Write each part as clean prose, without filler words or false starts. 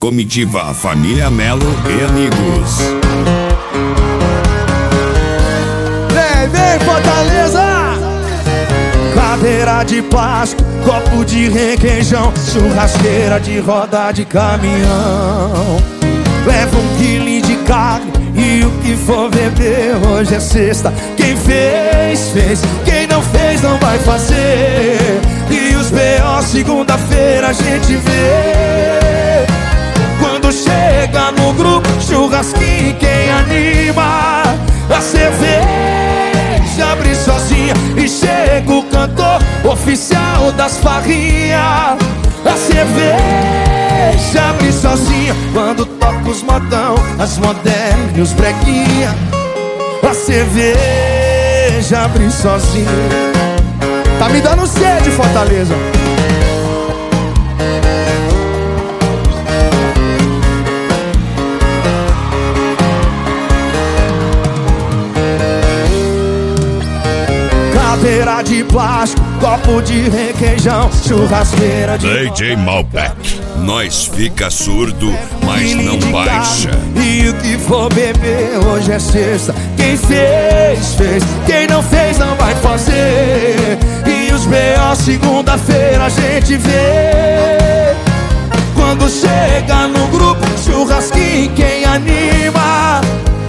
Comitiva Família Melo e amigos. Vem, Fortaleza! Cadeira de plástico, copo de requeijão, churrasqueira de roda de caminhão. Leva 1 quilo de carne e o que for beber. Hoje é sexta, quem fez, fez. Quem não fez, não vai fazer. E os B.O. segunda-feira a gente vê. Quando chega no grupo, churrasquinho, quem anima? A cerveja abre sozinha e chega o cantor oficial das farrinhas. A cerveja abre sozinha quando toca os modão, as modernas e os brequinha. A cerveja abre sozinha. Tá me dando sede, Fortaleza. Cadeira de plástico, copo de requeijão, churrasqueira de DJ Malbec. Nós fica surdo, mas não baixa. E o que for beber, hoje é sexta. Quem fez, fez. Quem não fez, não vai fazer. E os B.O. segunda-feira a gente vê. Quando chega no grupo, churrasquinho, quem anima?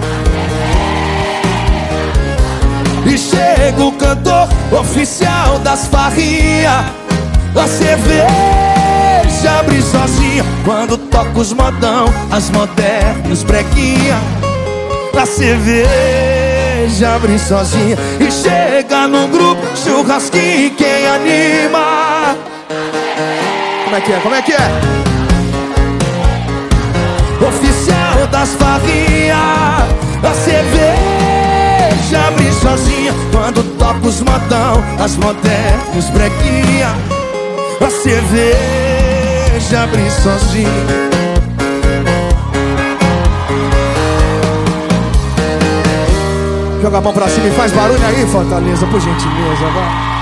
E chega o cantor oficial das farrinhas. A cerveja abre sozinha quando toca os modão, as modernas e os brequinha. A cerveja abre sozinha e chega no grupo, churrasquinho, quem anima? Como é que é? Como é que é? Oficial das farrinhas. A cerveja abre sozinha quando toca os modão, as modernas e os brequinha. A cerveja abre sozinha. Joga a mão pra cima e faz barulho aí, Fortaleza, por gentileza, vai.